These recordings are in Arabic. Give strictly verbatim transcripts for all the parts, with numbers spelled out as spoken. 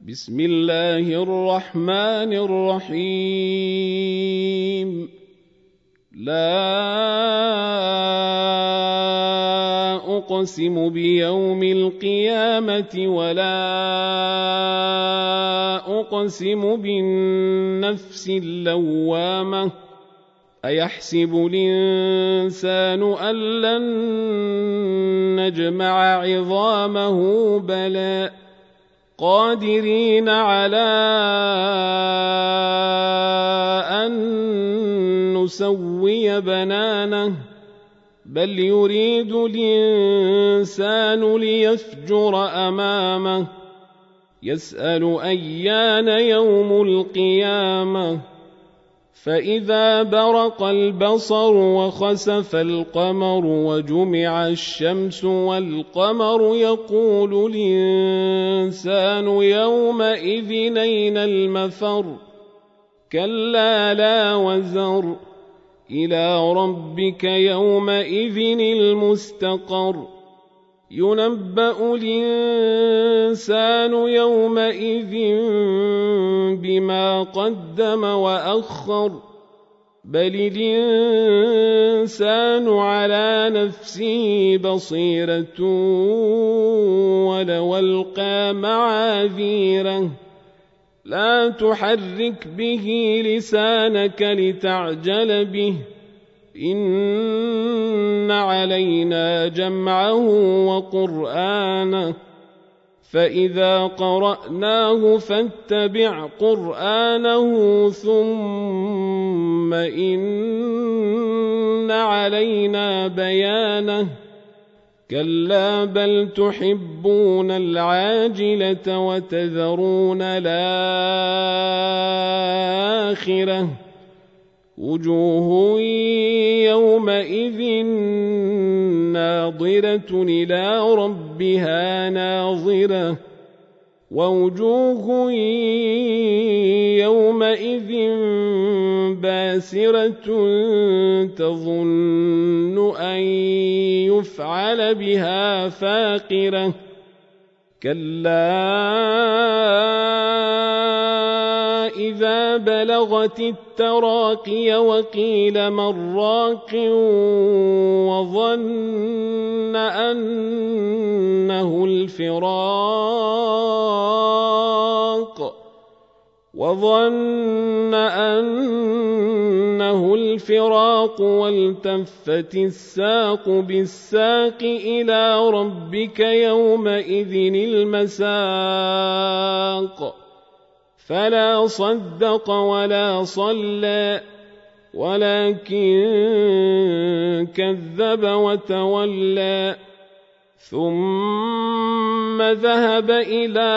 بسم الله الرحمن الرحيم لا أقسم بيوم القيامة ولا أقسم بالنفس اللوامة أيحسب الإنسان أن لن نجمع عظامه بلى قادرين على أن نسوي بنانه بل يريد الإنسان ليفجر أمامه يسأل أيان يوم القيامة فإذا برق البصر وخسف القمر وجمع الشمس والقمر يقول الإنسان يومئذ أين المفر كلا لا وزر إلى ربك يومئذ المستقر ينبأ الإنسان يومئذ بما قدم وأخر بل الإنسان على نفسه بصيرة ولو ألقى معاذيره لا تحرك به لسانك لتعجل به إن علينا جمعه وقرآنه فإذا قرأناه فاتبع قرآنه ثم إن علينا بيانه كلا بل تحبون العاجلة وتذرون الآخرة وجوه يومئذ ناظرة إلى ربها ناظرة ووجوه يومئذ باسرة تظن أن يفعل بها فاقرة كلا إذا بلغت التراقي وقيل من راق وظن أنه الفراق وظن أنه الفراق والتفت الساق بالساق إلى ربك يومئذ المساق فلا صدق ولا صلى ولكن كذب وتولى ثم ذهب إلى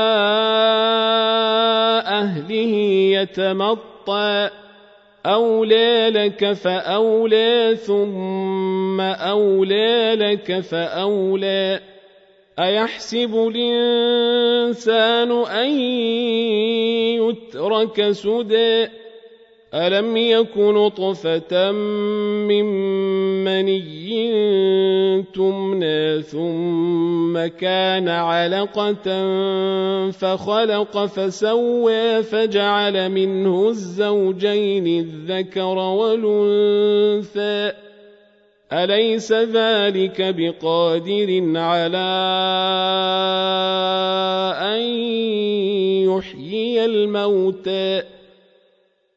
أهله يتمطى أولى لك فأولى ثم أولى لك فأولى أيحسب الإنسان أن يترك سدى ألم يك نطفة من مني تمنى ثم كان علقة فخلق فسوى فجعل منه الزوجين الذكر والأنثى أليس ذلك بقادر على أن يحيي الموتى